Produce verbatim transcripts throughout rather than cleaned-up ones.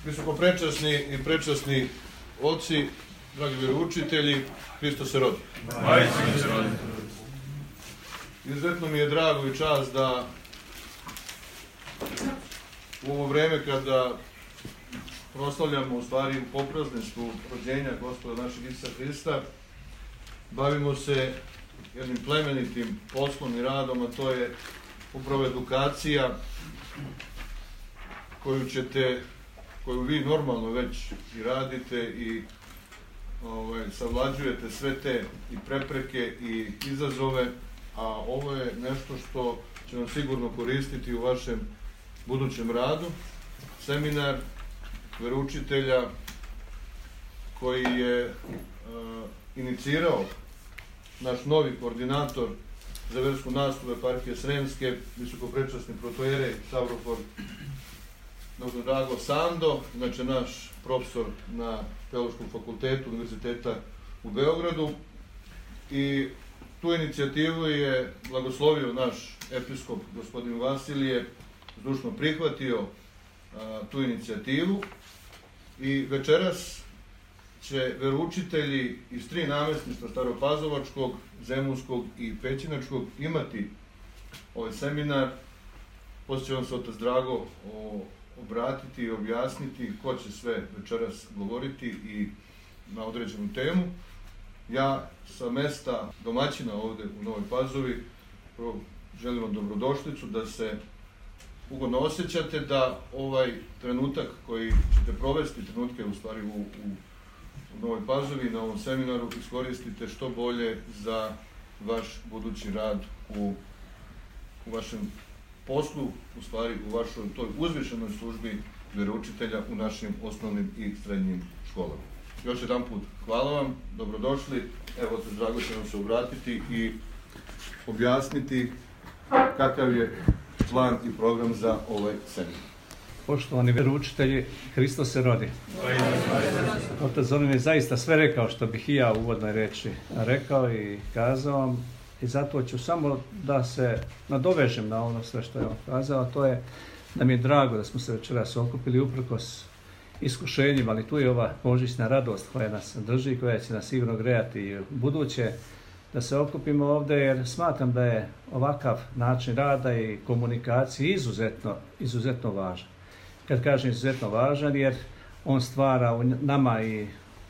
Visokoprečasni i prečasni oci, dragi vjeroučitelji, Hristos se rodi. Izuzetno mi je drago i čast da u ovo vrijeme kada proslavljamo u stvari u poprazništvu rođenja Gospoda našeg Isusa Hrista, bavimo se jednim plemenitim poslom i radom, a to je upravo edukacija koju ćete, koju vi normalno već i radite i ovaj, savlađujete sve te i prepreke i izazove, a ovo je nešto što će vam sigurno koristiti u vašem budućem radu. Seminar veroučitelja koji je uh, inicirao naš novi koordinator za vjersku nastavu eparhije Sremske, visokoprečasni protojerej Stavrofor doktor Drago Sando, znači naš profesor na Teološkom fakultetu Univerziteta u Beogradu, i tu inicijativu je blagoslovio naš episkop gospodin Vasilije, zdušno prihvatio a, tu inicijativu, i večeras će veroučitelji iz tri namjesništva Staropazovačkog, Zemunskog i Pećinačkog imati ovaj seminar. Poslije će vam se otac Drago o, obratiti i objasniti ko će sve večeras govoriti i na određenu temu. Ja sa mesta domaćina ovdje u Novoj Pazovi prvo želim vam dobrodošlicu, da se ugodno osjećate, da ovaj trenutak koji ćete provesti, trenutke u stvari u, u, u Novoj Pazovi na ovom seminaru, iskoristite što bolje za vaš budući rad u, u vašem poslu, u stvari u vašoj toj uzvišenoj službi vjeroučitelja u našim osnovnim i srednjim školama. Još jedan put hvala vam, dobrodošli. Evo, otac Drago će nam se obratiti i objasniti kakav je plan i program za ovaj seminar. Poštovani vjeroučitelji, Hristos se rodi. Otac Zoran je zaista sve rekao što bih i ja u uvodnoj reči rekao i kazao, i zato ću samo da se nadovežem na ono sve što je on kazao. To je da mi je drago da smo se večeras okupili uprkos iskušenjima, ali tu je ova božićna radost koja nas drži, koja će nas sigurno grejati i u buduće, da se okupimo ovdje, jer smatram da je ovakav način rada i komunikacije izuzetno, izuzetno važan. Kad kažem izuzetno važan, jer on stvara u nama i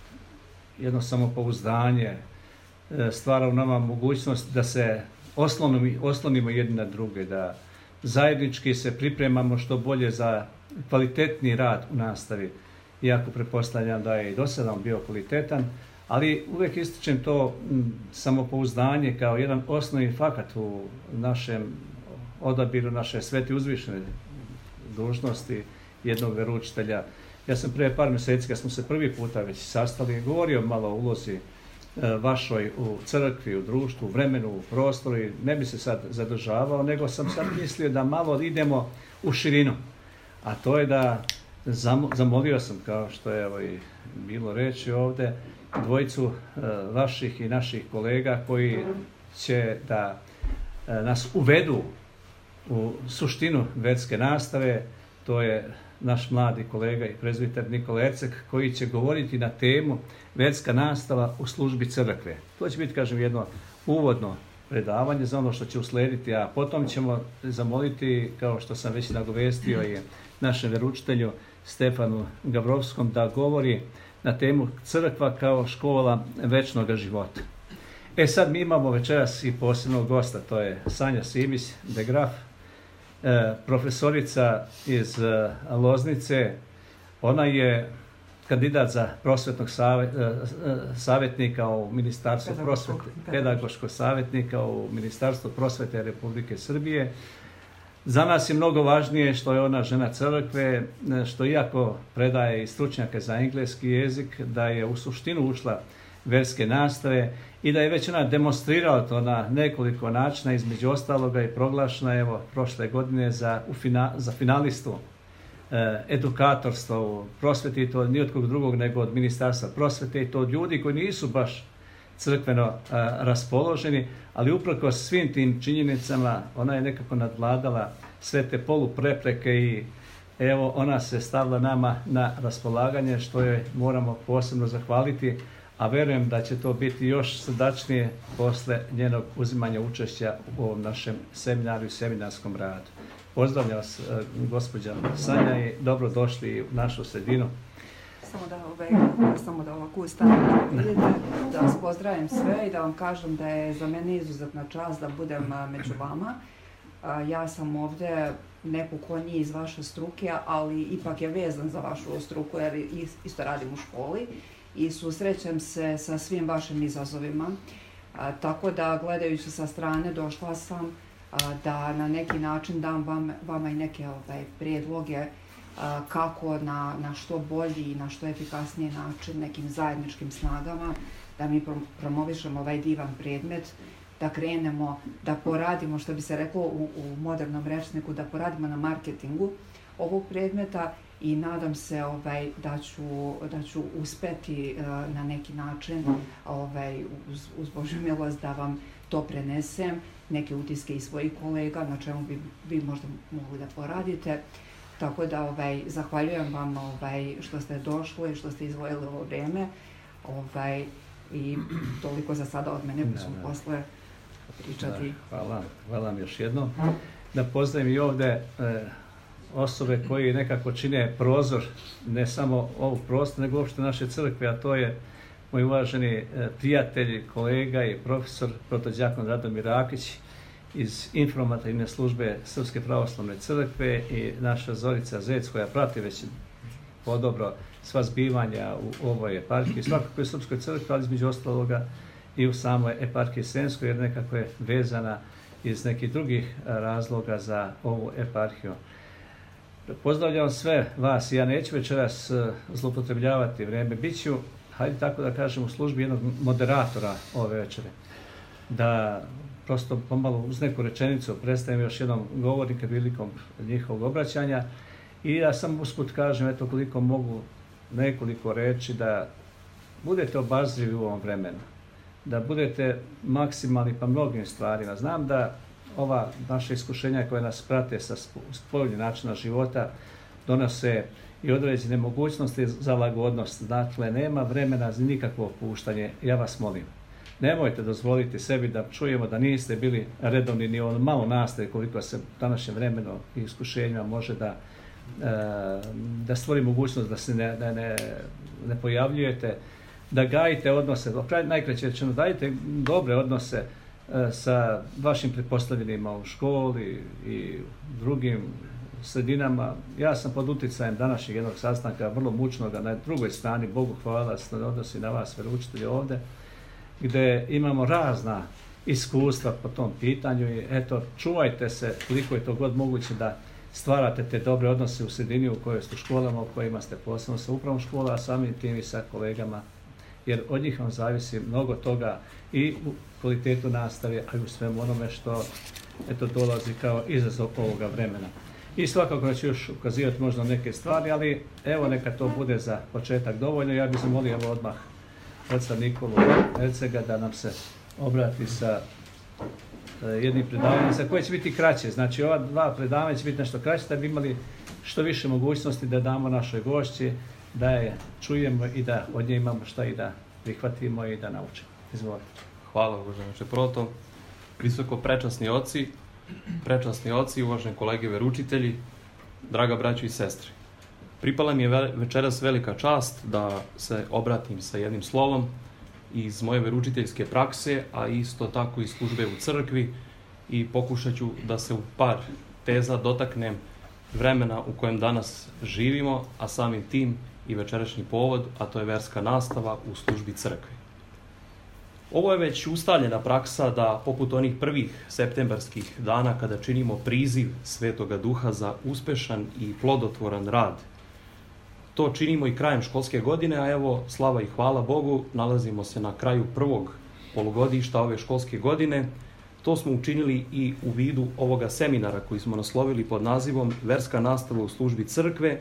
jedno samopouzdanje, stvara u nama mogućnost da se oslonimo, oslonimo jedni na druge, da zajednički se pripremamo što bolje za kvalitetni rad u nastavi. Iako pretpostavljam da je i do sada bio kvalitetan, ali uvijek ističem to m, samopouzdanje kao jedan osnovni fakat u našem odabiru naše svete uzvišene dužnosti jednog veroučitelja. Ja sam prije par mjeseci, kad smo se prvi puta već sastali, govorio malo o ulozi vašoj u crkvi, u društvu, u vremenu, u prostoru, i ne bi se sad zadržavao, nego sam sad mislio da malo idemo u širinu. A to je da zamolio sam, kao što je evo i bilo reći ovdje, dvojicu vaših i naših kolega koji će da nas uvedu u suštinu vjerske nastave. To je naš mladi kolega i prezbiter Nikola Erceg, koji će govoriti na temu vjerska nastava u službi crkve. To će biti, kažem, jedno uvodno predavanje za ono što će uslediti, a potom ćemo zamoliti, kao što sam već nagovestio, i našem vjeroučitelju Stefanu Gavrovskom da govori na temu crkva kao škola večnog života. E sad mi imamo večeras i posebnog gosta, to je Sanja Simić de Graf, e, profesorica iz e, Loznice. Ona je kandidat za prosvetnog savjet, e, savjetnika u Ministarstvu prosvete, pedagoškog savjetnika u Ministarstvu prosvete Republike Srbije. Za nas je mnogo važnije što je ona žena crkve, što iako predaje i stručnjake za engleski jezik, da je u suštinu ušla vjerske nastave i da je već ona demonstrirala to na nekoliko načina, između ostaloga i proglašena evo prošle godine za, u fina, za finalistu eh, edukatorstva u prosveti, to ni od kog drugog nego od Ministarstva prosvete, i to od ljudi koji nisu baš crkveno a, raspoloženi, ali uprkos svim tim činjenicama ona je nekako nadvladala sve te poluprepreke i evo ona se stavila nama na raspolaganje, što je moramo posebno zahvaliti, a verujem da će to biti još srdačnije posle njenog uzimanja učešća u ovom našem seminaru i seminarskom radu. Pozdravljam vas, gospođa Sanja, i dobrodošli u našu sredinu. Samo da, ovaj, samo da ovako ustanem da vidite, da vas pozdravim sve i da vam kažem da je za mene izuzetna čast da budem među vama. Ja sam ovde neko ko nije iz vaše struke, ali ipak je vezan za vašu struku jer isto radim u školi i susrećem se sa svim vašim izazovima. A, tako da, gledajući sa strane, došla sam a, da na neki način dam vam, vama i neke ovaj, prijedloge a, kako na, na što bolji i na što efikasniji način nekim zajedničkim snagama da mi promovišemo ovaj divan predmet, da krenemo, da poradimo, što bi se reklo u, u modernom rečniku, da poradimo na marketingu ovog predmeta i nadam se ovaj, da, ću, da ću uspeti uh, na neki način ovaj, uz, uz Božju milost da vam to prenesem, neke utiske i svojih kolega na čemu bi vi možda mogli da poradite. Tako da ovaj, zahvaljujem vam ovaj, što ste došli i što ste izdvojili ovo vreme. Ovaj, I toliko za sada od mene, pa ćemo posle pričati. Da, hvala, hvala vam još jednom. Da pozdravim i ovde e, osobe koji nekako čine prozor, ne samo ovog prostora, nego uopšte naše crkve, a to je moj uvaženi e, prijatelj, kolega i profesor protodjakon Radomir Rakić iz informativne službe Srpske pravoslavne crkve i naša Zorica Zec koja prati već podobro sva zbivanja u ovoj eparhiji, svakako je Srpskoj crkvi, ali između ostaloga i u samoj eparhiji Sremskoj, jer nekako je vezana iz nekih drugih razloga za ovu eparhiju. Pozdravljam sve vas, ja neću večeras zloupotrebljavati vreme, bit ću, hajde tako da kažem, u službi jednog moderatora ove večere, da prosto pomalo uz neku rečenicu predstavim još jednom govornika prilikom njihovog obraćanja i ja sam usput kažem, eto koliko mogu nekoliko reći, da budete obazrivi u ovom vremenu, da budete maksimalni pa mnogim stvarima. Znam da ova naša iskušenja koja nas prate sa spoljnim načina života donose i određene mogućnosti za lagodnost. Dakle, nema vremena za nikakvo opuštanje. Ja vas molim, nemojte dozvoliti sebi da čujemo da niste bili redovni ni ono malo nastaje koliko se u današnjem vremenu i iskušenjima može da da stvori mogućnost da se ne, ne, ne, ne pojavljujete, da gajite odnose, najkraće rečeno, dajte dobre odnose sa vašim pretpostavljenima u školi i drugim sredinama. Ja sam pod uticajem današnjeg jednog sastanka, vrlo mučnog, na drugoj strani, Bogu hvala, se odnosi na vas, veroučitelji ovde, gde imamo razna iskustva po tom pitanju i eto, čuvajte se koliko je to god moguće da stvarate te dobre odnose u sredini u kojoj ste u školama, u kojima ste posebno sa upravom škola, a samim tim i sa kolegama, jer od njih vam zavisi mnogo toga i u kvalitetu nastave, a i u svemu onome što eto, dolazi kao izazov ovoga vremena. I svakako da ću još ukazivati možda neke stvari, ali evo neka to bude za početak dovoljno. Ja bih zamolio evo odmah oca Nikolu Ercega da nam se obrati sa jednim predavanjem za koje će biti kraće. Znači ova dva predavanja će biti nešto kraće da bi imali što više mogućnosti da damo našoj gošći, da je čujemo i da od nje imamo šta i da prihvatimo i da naučimo. Izvolite. Hvala, uvaženi proto. Visoko prečasni oci, prečasni oci, uvaženi kolege veručitelji, draga braćo i sestre. Pripala mi je večeras velika čast da se obratim sa jednim slovom iz moje veručiteljske prakse, a isto tako i službe u crkvi i pokušat ću da se u par teza dotaknem vremena u kojem danas živimo, a samim tim i večerašnji povod, a to je verska nastava u službi crkve. Ovo je već ustaljena praksa da, poput onih prvih septembarskih dana kada činimo priziv Svetoga Duha za uspešan i plodotvoran rad, to činimo i krajem školske godine, a evo, slava i hvala Bogu, nalazimo se na kraju prvog polugodišta ove školske godine. To smo učinili i u vidu ovoga seminara koji smo naslovili pod nazivom Verska nastava u službi crkve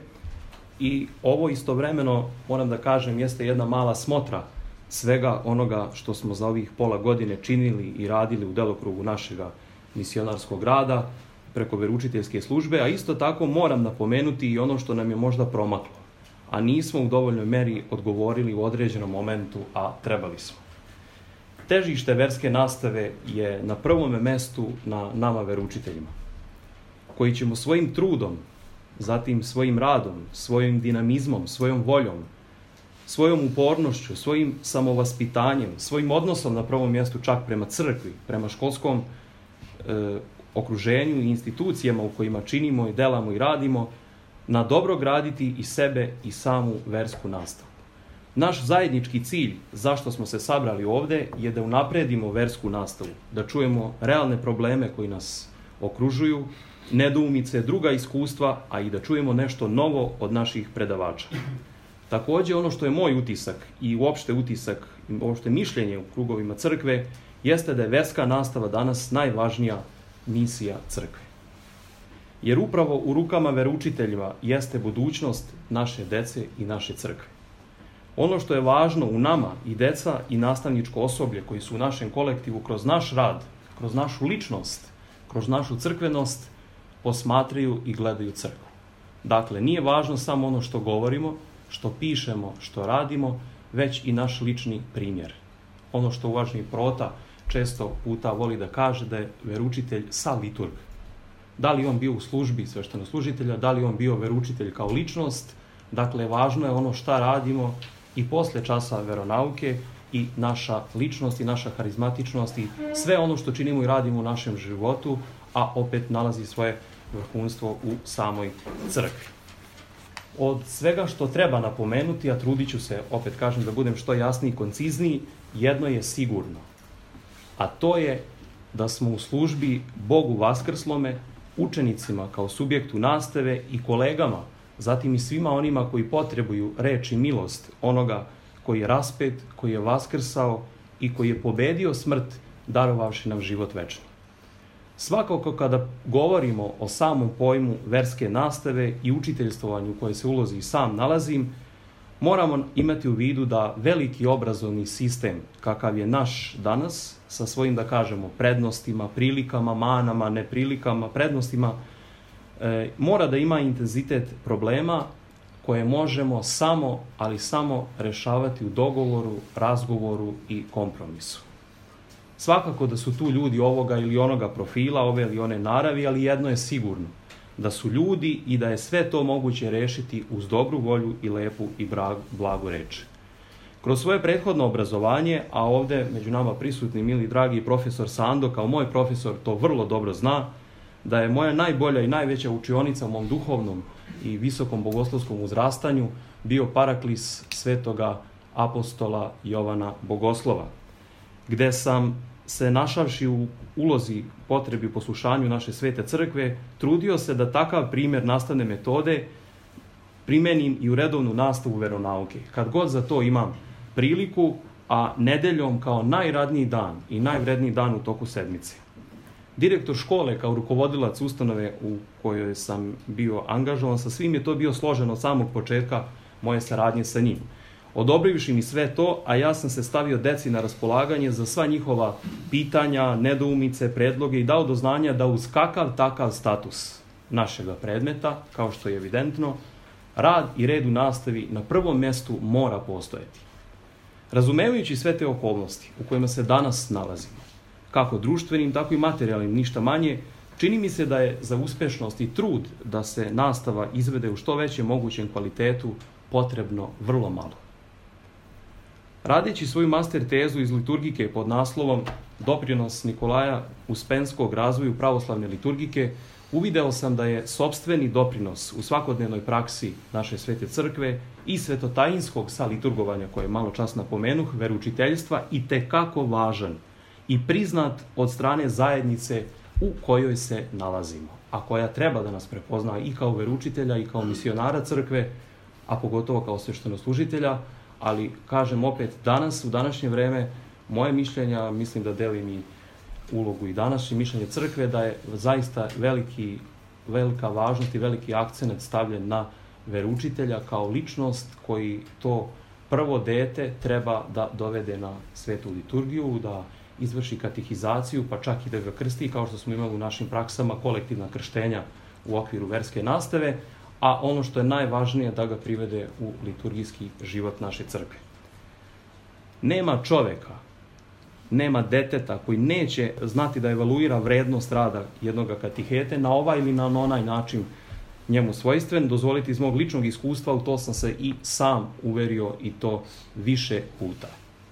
i ovo istovremeno, moram da kažem, jeste jedna mala smotra svega onoga što smo za ovih pola godine činili i radili u delokrugu našega misionarskog rada. preko veroučiteljske službe, a isto tako moram napomenuti i ono što nam je možda promaklo, a nismo u dovoljnoj meri odgovorili u određenom momentu, a trebali smo. Težište verske nastave je na prvome mestu na nama veroučiteljima, koji ćemo svojim trudom, zatim svojim radom, svojim dinamizmom, svojom voljom, svojom upornošću, svojim samovaspitanjem, svojim odnosom na prvom mjestu čak prema crkvi, prema školskom e, okruženju i institucijama u kojima činimo i delamo i radimo, na dobro graditi i sebe i samu versku nastavu. Naš zajednički cilj, zašto smo se sabrali ovde, je da unapredimo versku nastavu, da čujemo realne probleme koji nas okružuju, nedoumice, druga iskustva, a i da čujemo nešto novo od naših predavača. Takođe, ono što je moj utisak i uopšte utisak, uopšte mišljenje u krugovima crkve, jeste da je verska nastava danas najvažnija misija crkve. Jer upravo u rukama veroučiteljima jeste budućnost naše dece i naše crkve. Ono što je važno u nama i deca i nastavničko osoblje koji su u našem kolektivu kroz naš rad, kroz našu ličnost, kroz našu crkvenost, posmatraju i gledaju crkvu. Dakle, nije važno samo ono što govorimo, što pišemo, što radimo, već i naš lični primjer. Ono što uvaženi Prota često puta voli da kaže da je veroučitelj sa liturg. Da li on bio u službi sveštenoslужitelja, da li on bio veroučitelj kao ličnost, dakle, važno je ono šta radimo i posle časa veronauke i naša ličnost i naša harizmatičnost i sve ono što činimo i radimo u našem životu, a opet nalazi svoje vrhunstvo u samoj crkvi. Od svega što treba napomenuti, a trudit ću se, opet kažem, da budem što jasniji i koncizniji, jedno je sigurno. A to je da smo u službi Bogu vaskrslome, učenicima kao subjektu nastave i kolegama, zatim i svima onima koji potrebuju reč i milost onoga koji je raspet, koji je vaskrsao i koji je pobedio smrt, darovavši nam život večni. Svakako kada govorimo o samom pojmu verske nastave i učiteljstovanju u koje se ulozi i sam nalazim, moramo imati u vidu da veliki obrazovni sistem kakav je naš danas, sa svojim, da kažemo, prednostima, prilikama, manama, neprilikama, prednostima, e, mora da ima intenzitet problema koje možemo samo, ali samo rešavati u dogovoru, razgovoru i kompromisu. Svakako da su tu ljudi ovoga ili onoga profila, ove ili one naravi, ali jedno je sigurno, da su ljudi i da je sve to moguće rešiti uz dobru volju i lepu i blagu reč. Kroz svoje prethodno obrazovanje, a ovde među nama prisutni mili dragi profesor Sando, kao moj profesor, to vrlo dobro zna, da je moja najbolja i najveća učionica u mom duhovnom i visokom bogoslovskom uzrastanju bio paraklis svetoga apostola Jovana Bogoslova, gde sam se našavši u ulozi potrebi poslušanju naše svete crkve, trudio se da takav primjer nastavne metode primenim i u redovnu nastavu veronauke. Kad god za to imam priliku, a nedeljom kao najradniji dan i najvredniji dan u toku sedmice. Direktor škole kao rukovodilac ustanove u kojoj sam bio angažovan, sa svim je to bio složeno od samog početka moje saradnje sa njim. Odobrivši mi sve to, a ja sam se stavio deci na raspolaganje za sva njihova pitanja, nedoumice, predloge i dao do znanja da uz kakav takav status našega predmeta, kao što je evidentno, rad i red u nastavi na prvom mjestu mora postojati. Razumevajući sve te okolnosti u kojima se danas nalazimo, kako društvenim, tako i materijalnim, ništa manje, čini mi se da je za uspešnost i trud da se nastava izvede u što većem mogućem kvalitetu potrebno vrlo malo. Radeći svoju master tezu iz liturgike pod naslovom Doprinos Nikolaja Uspenskog razvoju pravoslavne liturgike, uvideo sam da je sopstveni doprinos u svakodnevnoj praksi naše svete crkve i svetotajinskog saliturgovanja, koje malo čas napomenuh, veroučiteljstva, i tekako važan i priznat od strane zajednice u kojoj se nalazimo, a koja treba da nas prepozna i kao veroučitelja i kao misionara crkve, a pogotovo kao sveštenoslужitelja, ali kažem opet, danas, u današnje vreme, moje mišljenja, mislim da delim i ulogu i današnje mišljenje crkve, da je zaista veliki, velika važnost i veliki akcenat stavljen na veroučitelja kao ličnost koji to prvo dete treba da dovede na svetu liturgiju, da izvrši katehizaciju, pa čak i da ga krsti, kao što smo imali u našim praksama kolektivna krštenja u okviru verske nastave, a ono što je najvažnije da ga privede u liturgijski život naše crkve. Nema čoveka, nema deteta koji neće znati da evaluira vrednost rada jednog katihete na ovaj ili na onaj način njemu svojstven. Dozvolite iz mog ličnog iskustva, u to sam se i sam uverio i to više puta.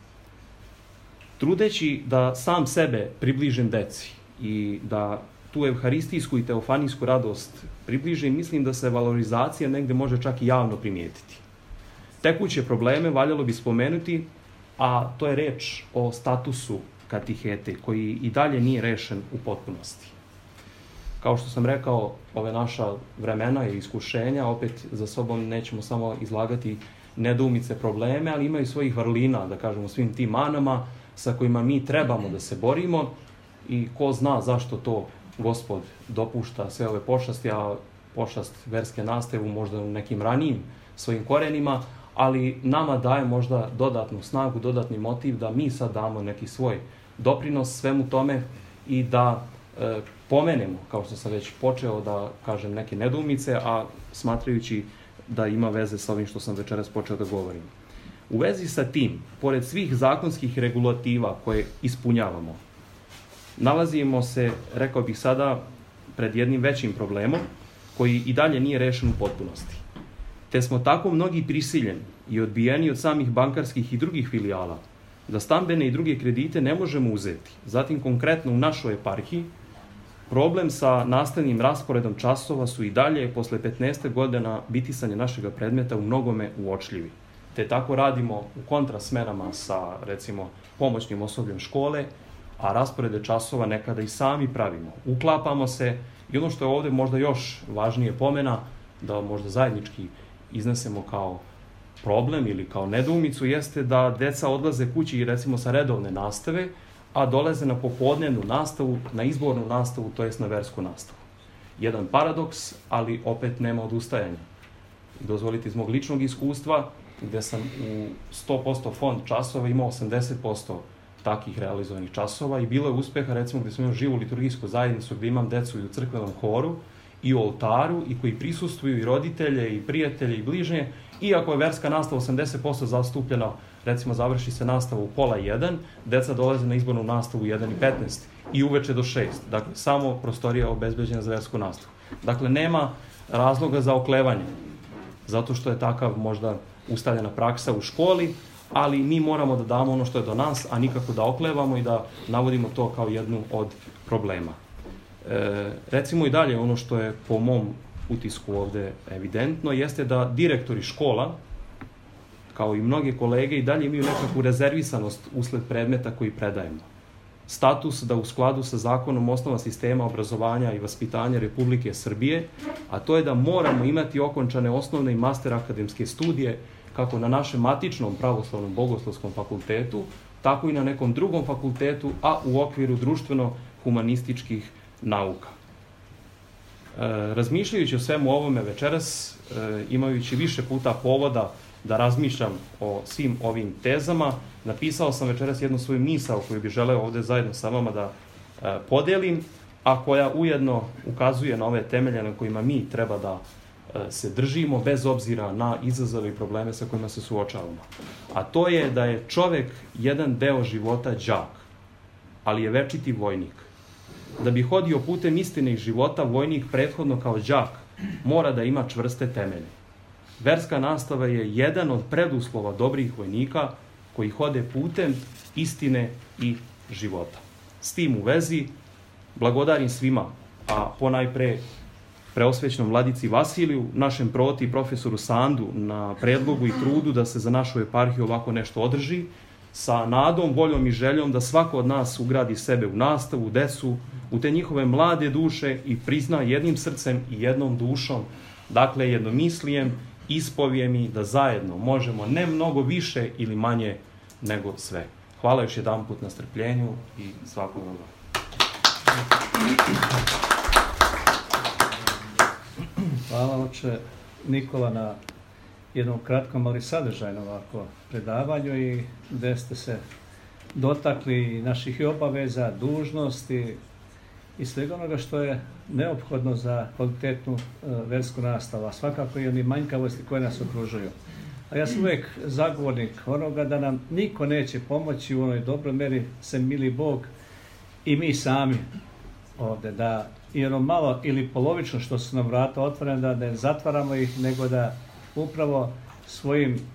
Trudeći da sam sebe približim deci i da tu evharistijsku i teofanijsku radost približim, mislim da se valorizacija negde može čak i javno primijetiti. Tekuće probleme valjalo bi spomenuti, a to je reč o statusu katihete, koji i dalje nije rešen u potpunosti. Kao što sam rekao, ove naša vremena i iskušenja, opet za sobom nećemo samo izlagati nedoumice, probleme, ali imaju svojih vrlina, da kažemo, svim tim manama sa kojima mi trebamo da se borimo i ko zna zašto to Gospod dopušta sve ove pošasti, a pošast verske nastave možda u nekim ranijim svojim korenima, ali nama daje možda dodatnu snagu, dodatni motiv da mi sad damo neki svoj doprinos svemu tome i da e, pomenemo, kao što sam već počeo da kažem, neke nedoumice, a smatrajući da ima veze sa ovim što sam večeras počeo da govorim. U vezi sa tim, pored svih zakonskih regulativa koje ispunjavamo, nalazimo se, rekao bih sada, pred jednim većim problemom koji i dalje nije rešen u potpunosti. Te smo tako mnogi prisiljeni i odbijeni od samih bankarskih i drugih filijala da stambene i druge kredite ne možemo uzeti. Zatim, konkretno u našoj eparhiji, problem sa nastavnim rasporedom časova su i dalje, posle petnaest godina bitisanja našeg predmeta, u mnogome uočljivi. Te tako radimo u kontrasmerama sa, recimo, pomoćnim osobljem škole, a rasporede časova nekada i sami pravimo. Uklapamo se i ono što je ovde možda još važnije pomena, da možda zajednički iznesemo kao problem ili kao nedoumicu, jeste da deca odlaze kući, recimo, sa redovne nastave, a dolaze na popodnevnu nastavu, na izbornu nastavu, to jest na versku nastavu. Jedan paradoks, ali opet nema odustajanja. Dozvolite iz mog ličnog iskustva, gde sam u sto posto fond časova imao osamdeset posto takih realizovanih časova i bilo je uspeha, recimo, gde sam imao živu liturgijsku zajednicu, gde imam decu i u crkvenom horu i u oltaru i koji prisustvuju i roditelje i prijatelje i bližnje, iako je verska nastava osamdeset posto zastupljena, recimo završi se nastava u pola jedan, deca dolaze na izbornu nastavu u jedan i petnaest i uveče do šest. Dakle, samo prostorija obezbeđena za versku nastavu. Dakle, nema razloga za oklevanje, zato što je takav možda ustaljena praksa u školi, ali mi moramo da damo ono što je do nas, a nikako da oklevamo i da navodimo to kao jednu od problema. E, recimo i dalje, ono što je po mom utisku ovde evidentno, jeste da direktori škola, kao i mnoge kolege, i dalje imaju nekakvu rezervisanost usled predmeta koji predajemo. Status da u skladu sa zakonom osnova sistema obrazovanja i vaspitanja Republike Srbije, a to je da moramo imati okončane osnovne i master akademske studije, kako na našem matičnom pravoslavnom bogoslovskom fakultetu, tako i na nekom drugom fakultetu, a u okviru društveno-humanističkih nauka. E, razmišljajući o svemu ovome večeras, e, imajući više puta povoda da razmišljam o svim ovim tezama, napisao sam večeras jednu svoju misao koju bih želeo ovde zajedno sa vama da e, podelim, a koja ujedno ukazuje na ove temelje na kojima mi treba da e, se držimo, bez obzira na izazove i probleme sa kojima se suočavamo. A to je da je čovek jedan deo života đak, ali je večiti vojnik. Da bi hodio putem istine i života, vojnik prethodno kao đak mora da ima čvrste temelje. Verska nastava je jedan od preduslova dobrih vojnika koji hode putem istine i života. S tim u vezi blagodarim svima, a ponajpre preosvećnom vladici Vasiliju, našem proti i profesoru Sandu na predlogu i trudu da se za našu eparhiju ovako nešto održi, sa nadom, voljom i željom da svako od nas ugradi sebe u nastavu, decu, u te njihove mlade duše i prizna jednim srcem i jednom dušom, dakle jednomislijem, ispovijem i da zajedno možemo ne mnogo više ili manje nego sve. Hvala još jedan put na strpljenju i svakog dobro. Hvala, oče Nikola, na jednom kratkom, ali sadržajnom ovako predavanju i gde ste se dotakli naših i obaveza, dužnosti i svega onoga što je neophodno za kvalitetnu uh, versku nastavu, a svakako i oni manjkavosti koje nas okružuju. A ja sam uvijek zagovornik onoga da nam niko neće pomoći u onoj dobroj meri, sem mili Bog i mi sami ovdje, da i ono malo ili polovično što su nam vrata otvorene, da ne zatvaramo ih, nego da upravo svojim e,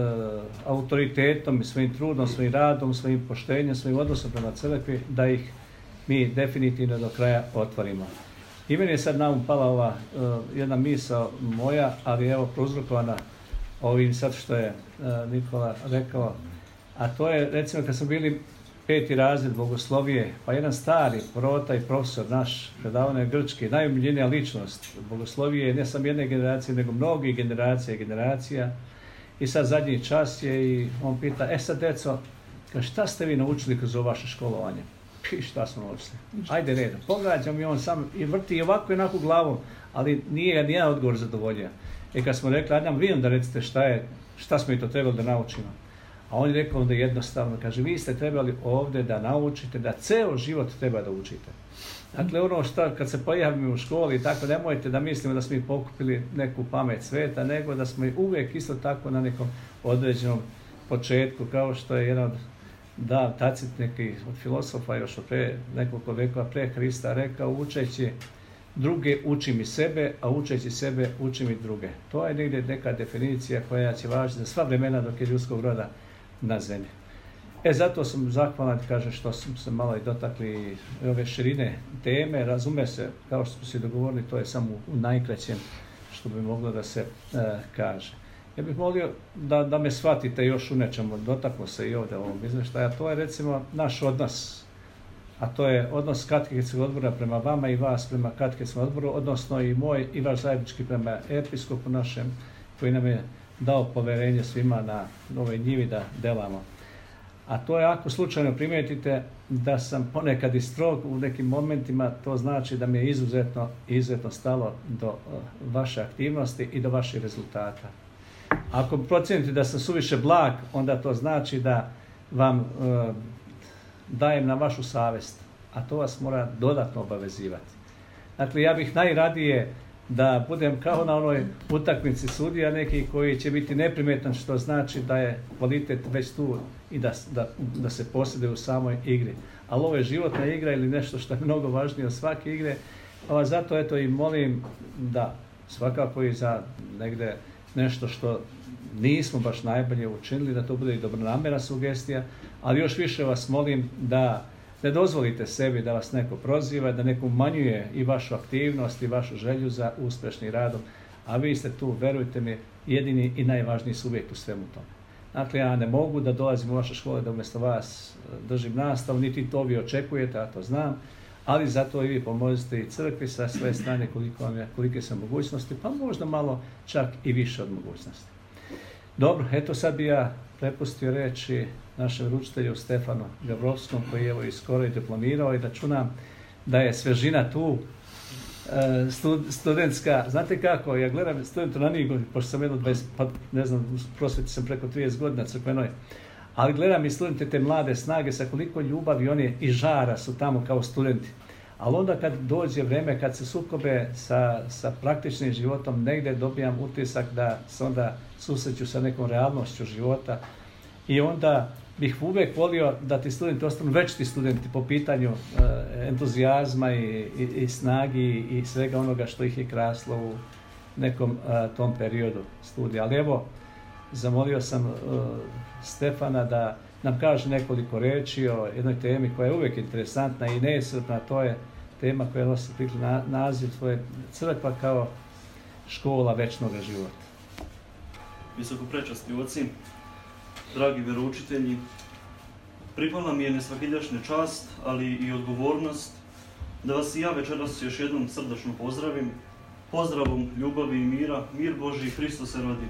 autoritetom, svojim trudom, svojim radom, svojim poštenjem, svojim odnosom prema crkvi, da ih mi definitivno do kraja otvorimo. I meni je sad na um pala ova e, jedna misao moja, ali evo prouzrokovana ovim sad što je e, Nikola rekao, a to je recimo kad smo bili peti razred bogoslovije, pa jedan stari prota i profesor naš, predavao je grčki, najomiljenija ličnost bogoslovije, ne samo jedne generacije, nego mnogih generacija i generacija. I sad zadnji čas je i on pita, e sad deco, šta ste vi naučili kroz ovo vaše školovanje? Pi, šta smo naučili? Ajde redom. Pogađam i on sam i vrti i ovako i onako glavom, ali nije nijedan odgovor zadovoljio. I kad smo rekli, ajde nam vi onda recite šta je, šta smo i to trebali da naučimo. A on je rekao onda jednostavno, kaže, vi ste trebali ovdje da naučite, da ceo život treba da učite. Dakle, ono što kad se pojavimo u školi i tako, nemojte da mislimo da smo i pokupili neku pamet sveta, nego da smo i uvijek isto tako na nekom određenom početku, kao što je jedan da Tacit neki od filosofa još od pre, nekoliko vekova pre Hrista rekao, učeći druge učim i sebe, a učeći sebe učim i druge. To je negdje neka definicija koja će važiti za sva vremena dok je ljudskog roda na zemlji. E, zato sam zahvalan, kaže, što smo se malo i dotakli ove širine teme, razume se, kao što smo se dogovorili, to je samo u najkraćem što bi moglo da se e, kaže. Ja bih molio da, da me shvatite još u nečemu, dotaklo se i ovdje ovom izveštaja, to je recimo naš odnos, a to je odnos katehetskog odbora prema vama i vas prema katehetskom odboru, odnosno i moj i vaš zajednički prema episkopu našem, koji nam je dao poverenje svima na ovoj njivi da delamo. A to je, ako slučajno primijetite da sam ponekad i strog u nekim momentima, to znači da mi je izuzetno, izuzetno stalo do uh, vaše aktivnosti i do vaših rezultata. Ako procijenite da sam suviše blag, onda to znači da vam uh, dajem na vašu savjest, a to vas mora dodatno obavezivati. Dakle, ja bih najradije da budem kao na onoj utakmici sudija neki koji će biti neprimetan, što znači da je kvalitet već tu i da, da, da se posjede u samoj igri. Ali ovo je životna igra ili nešto što je mnogo važnije od svake igre, a zato eto i molim da svakako i za negde nešto što nismo baš najbolje učinili, da to bude i dobronamjerna sugestija, ali još više vas molim da ne dozvolite sebi da vas neko proziva, da neko umanjuje i vašu aktivnost i vašu želju za uspješnim radom, a vi ste tu, verujte mi, jedini i najvažniji subjekt u svemu tome. Dakle, ja ne mogu da dolazim u vaše škole da umjesto vas držim nastavu, niti to vi očekujete, ja to znam, ali zato i vi pomozite i crkvi sa sve strane koliko vam je, kolike su mogućnosti, pa možda malo čak i više od mogućnosti. Dobro, eto sad bi ja prepustio reći našem ručitelju Stefanu Gabrovskom, koji je evo i skoro i diplomirao, i računam da je svežina tu, e, stud, studentska. Znate kako, ja gledam studentu na njih, pošto sam jedno dvadeset, pa ne znam, u prosveti sam preko trideset godina crkvenoj, ali gledam i studente te mlade snage sa koliko ljubavi oni i žara su tamo kao studenti. Ali onda kad dođe vreme, kad se sukobe sa, sa praktičnim životom, negdje dobijam utisak da se onda susreću sa nekom realnošću života i onda bih uvijek volio da ti studenti ostanu večiti studenti po pitanju e, entuzijazma i, i, i snagi i svega onoga što ih je kraslo u nekom a, tom periodu studija. Ali evo, zamolio sam uh, Stefana da nam kaže nekoliko reči o jednoj temi koja je uvijek interesantna i neiscrpna, to je tema koja nosi na, naziv svoje crkva kao škola večnog života. Visoko prečasti oci, dragi veroučitelji, pripala mi je nesvakidašnja čast, ali i odgovornost da vas i ja večeras još jednom srdačno pozdravim, pozdravom ljubavi i mira, mir Božji, Hristos se rodi.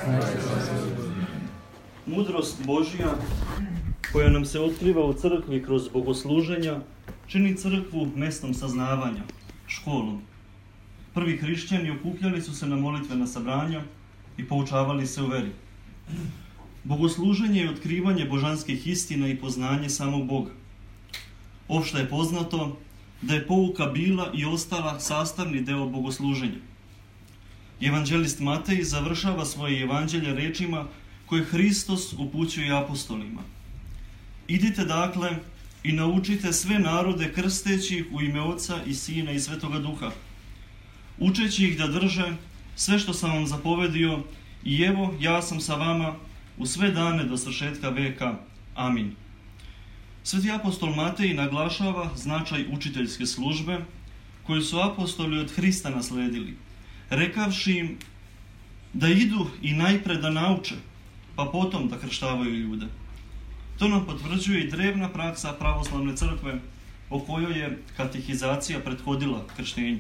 Mudrost Božja koja nam se otkriva u crkvi kroz bogosluženja čini crkvu mestom saznavanja, školom. Prvi hrišćani okupljali su se na molitvena sabranja i poučavali se u veri. Bogosluženje je otkrivanje božanskih istina i poznanje samog Boga. Opšte je poznato da je pouka bila i ostala sastavni deo bogosluženja. Evanđelist Matej završava svoje evanđelje rečima koje Hristos upućuje apostolima. Idite dakle i naučite sve narode krsteći ih u ime Oca i Sina i Svetoga Duha, učeći ih da drže sve što sam vam zapovedio i evo ja sam sa vama u sve dane do svršetka veka. Amin. Sveti apostol Matej naglašava značaj učiteljske službe koju su apostoli od Hrista nasledili, rekavši im da idu i najpre da nauče, pa potom da krštavaju ljude. To nam potvrđuje i drevna praksa pravoslavne crkve, o kojoj je katehizacija prethodila krštenju.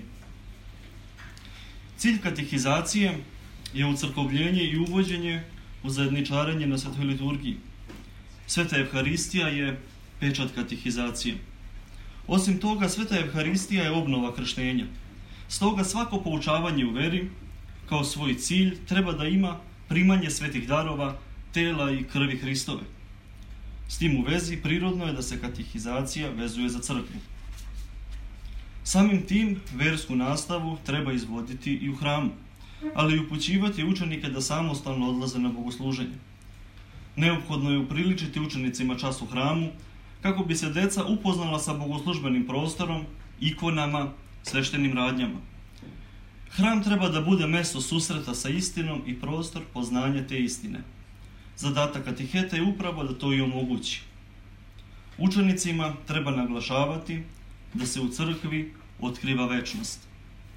Cilj katehizacije je ucrkovljenje i uvođenje u zajedničarenje na svetoj liturgiji. Sveta Evharistija je pečat katehizacije. Osim toga, Sveta Evharistija je obnova krštenja. Stoga svako poučavanje u veri, kao svoj cilj, treba da ima primanje svetih darova, tela i krvi Hristove. S tim u vezi, prirodno je da se katehizacija vezuje za crkvu. Samim tim, versku nastavu treba izvoditi i u hramu, ali i upućivati učenike da samostalno odlaze na bogosluženje. Neophodno je upriličiti učenicima čas u hramu, kako bi se deca upoznala sa bogoslužbenim prostorom, ikonama, sveštenim radnjama. Hram treba da bude mesto susreta sa istinom i prostor poznanja te istine. Zadatak kateheta je upravo da to i omogući. Učenicima treba naglašavati da se u crkvi otkriva večnost.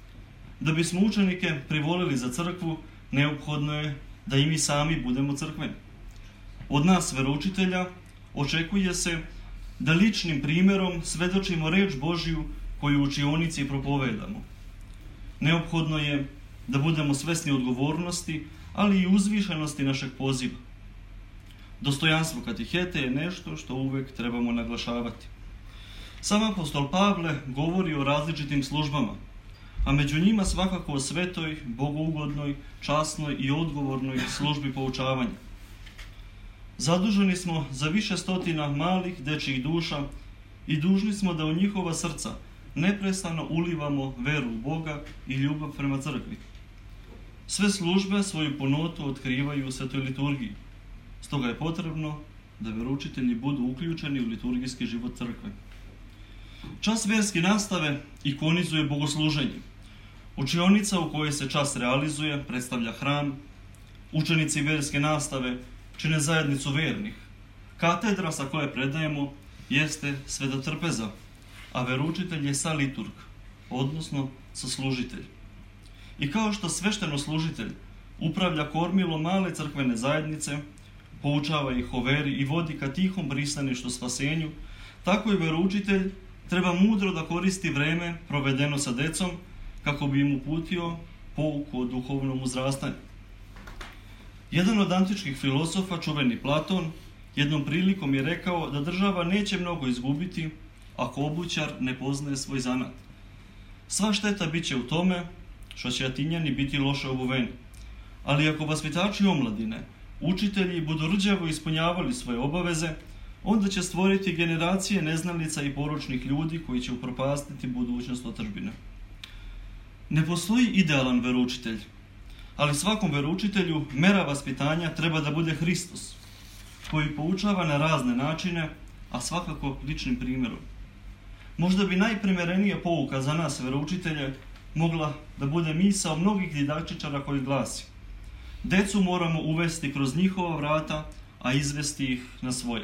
Da bismo učenike privolili za crkvu, neophodno je da i mi sami budemo crkveni. Od nas, veroučitelja, očekuje se da ličnim primjerom svedočimo reč Božiju koju u učionici propovedamo. Neophodno je da budemo svesni odgovornosti, ali i uzvišenosti našeg poziva. Dostojanstvo katehete je nešto što uvek trebamo naglašavati. Sam apostol Pavle govori o različitim službama, a među njima svakako o svetoj, bogougodnoj, časnoj i odgovornoj službi poučavanja. Zaduženi smo za više stotina malih dečjih duša i dužni smo da u njihova srca neprestano ulivamo veru u Boga i ljubav prema crkvi. Sve službe svoju punotu otkrivaju u svetoj liturgiji. Stoga je potrebno da veroučitelji budu uključeni u liturgijski život crkve. Čas verske nastave ikonizuje bogosluženje. Učionica u kojoj se čas realizuje predstavlja hram. Učenici verske nastave čine zajednicu vernih. Katedra sa koje predajemo jeste svetotrpeza, a veroučitelj je saliturg, odnosno saslužitelj. I kao što svešteno služitelj upravlja kormilom male crkvene zajednice, poučava ih o veri i vodi ka tihom pristaništu spasenju, tako i veroučitelj treba mudro da koristi vreme provedeno sa decom kako bi im uputio pouku o duhovnom uzrastanju. Jedan od antičkih filosofa, čuveni Platon, jednom prilikom je rekao da država neće mnogo izgubiti ako obućar ne poznaje svoj zanat. Sva šteta bit će u tome što će Atinjani biti loše obuveni. Ali ako vaspitači omladine, učitelji budu rđavo ispunjavali svoje obaveze, onda će stvoriti generacije neznalica i poročnih ljudi koji će upropastiti budućnost otadžbine. Ne postoji idealan veroučitelj, ali svakom veroučitelju mera vaspitanja treba da bude Hristos, koji poučava na razne načine, a svakako ličnim primjerom. Možda bi najprimerenija pouka za nas veroučitelje mogla da bude misao mnogih didaktičara koji glasi: decu moramo uvesti kroz njihova vrata, a izvesti ih na svoje.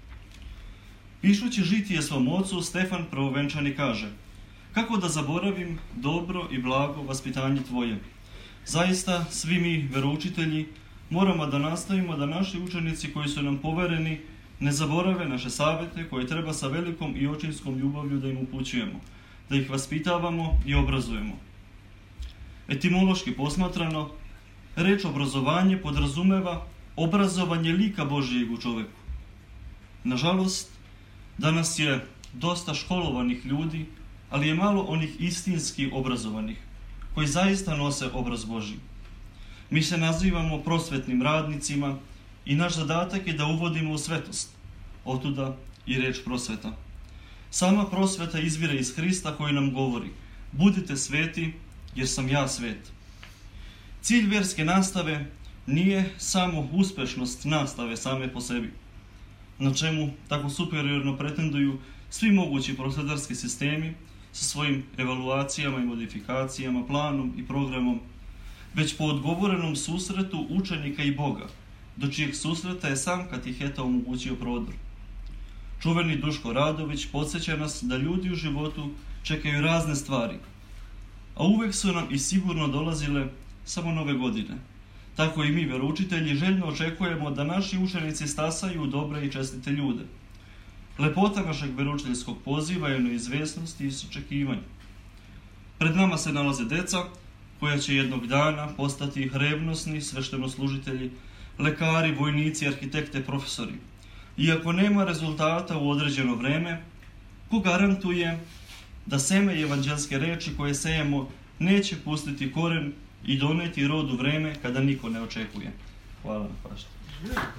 Pišući žitije svom ocu, Stefan Prvovenčani kaže: kako da zaboravim dobro i blago vaspitanje tvoje? Zaista, svi mi, veroučitelji, moramo da nastavimo da naši učenici koji su nam povereni ne zaborave naše savete koje treba sa velikom i očinskom ljubavlju da im upućujemo, da ih vaspitavamo i obrazujemo. Etimološki posmatrano, reč obrazovanje podrazumeva obrazovanje lika Božijeg u čoveku. Nažalost, danas je dosta školovanih ljudi, ali je malo onih istinski obrazovanih, koji zaista nose obraz Božji. Mi se nazivamo prosvetnim radnicima i naš zadatak je da uvodimo u svetost. Otuda i reč prosveta. Sama prosveta izvire iz Hrista koji nam govori: budite sveti jer sam ja svet. Cilj vjerske nastave nije samo uspešnost nastave same po sebi, na čemu tako superiorno pretenduju svi mogući prosvetarski sistemi sa svojim evaluacijama i modifikacijama, planom i programom, već po odgovorenom susretu učenika i Boga, do čijeg susreta je sam katiheta omogućio prodor. Čuveni Duško Radović podsjeća nas da ljudi u životu čekaju razne stvari, a uvek su nam i sigurno dolazile samo nove godine. Tako i mi, veroučitelji, željno očekujemo da naši učenici stasaju u dobre i čestite ljude. Lepota našeg veroučiteljskog poziva je u neizvesnosti i očekivanju. Pred nama se nalaze deca koja će jednog dana postati revnosni sveštenoslužitelji, lekari, vojnici, arhitekte, profesori. Iako nema rezultata u određeno vreme, ko garantuje da seme evanđelske reči koje sejemo neće pustiti koren i doneti rod u vreme kada niko ne očekuje. Hvala na pažnji.